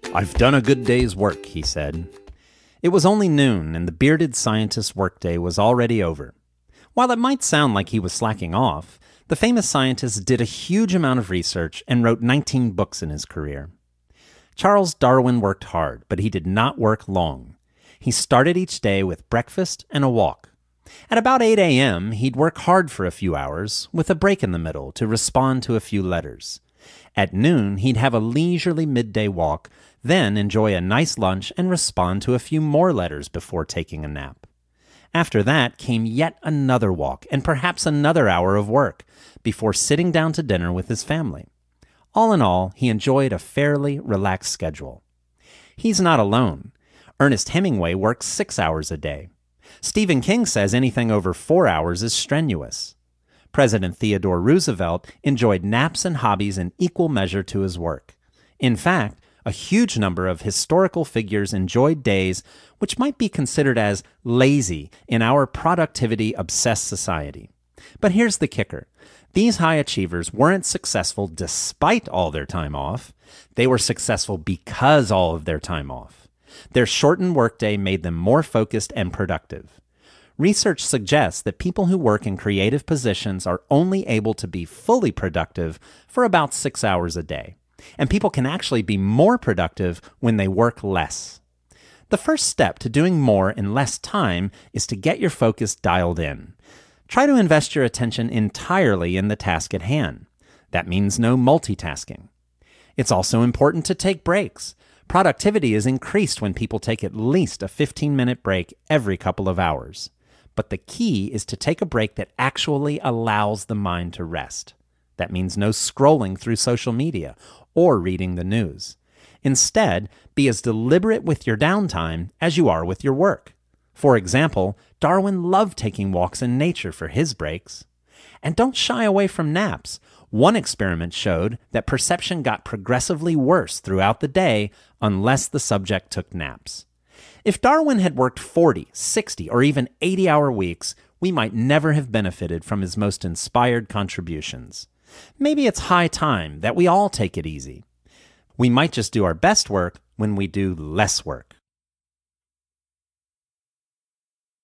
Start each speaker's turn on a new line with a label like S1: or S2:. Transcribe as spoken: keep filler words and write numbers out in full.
S1: "I've done a good day's work," he said. It was only noon, and the bearded scientist's workday was already over. While it might sound like he was slacking off, the famous scientist did a huge amount of research and wrote nineteen books in his career. Charles Darwin worked hard, but he did not work long. He started each day with breakfast and a walk. At about eight a.m., he'd work hard for a few hours, with a break in the middle to respond to a few letters. At noon, he'd have a leisurely midday walk, then enjoy a nice lunch and respond to a few more letters before taking a nap. After that came yet another walk and perhaps another hour of work before sitting down to dinner with his family. All in all, he enjoyed a fairly relaxed schedule. He's not alone. Ernest Hemingway works six hours a day. Stephen King says anything over four hours is strenuous. President Theodore Roosevelt enjoyed naps and hobbies in equal measure to his work. In fact, a huge number of historical figures enjoyed days which might be considered as lazy in our productivity-obsessed society. But here's the kicker. These high achievers weren't successful despite all their time off. They were successful because all of their time off. Their shortened workday made them more focused and productive. Research suggests that people who work in creative positions are only able to be fully productive for about six hours a day. And people can actually be more productive when they work less. The first step to doing more in less time is to get your focus dialed in. Try to invest your attention entirely in the task at hand. That means no multitasking. It's also important to take breaks. Productivity is increased when people take at least a fifteen-minute break every couple of hours. But the key is to take a break that actually allows the mind to rest. That means no scrolling through social media or reading the news. Instead, be as deliberate with your downtime as you are with your work. For example, Darwin loved taking walks in nature for his breaks. And don't shy away from naps. One experiment showed that perception got progressively worse throughout the day unless the subject took naps. If Darwin had worked forty, sixty, or even eighty-hour weeks, we might never have benefited from his most inspired contributions. Maybe it's high time that we all take it easy. We might just do our best work when we do less work.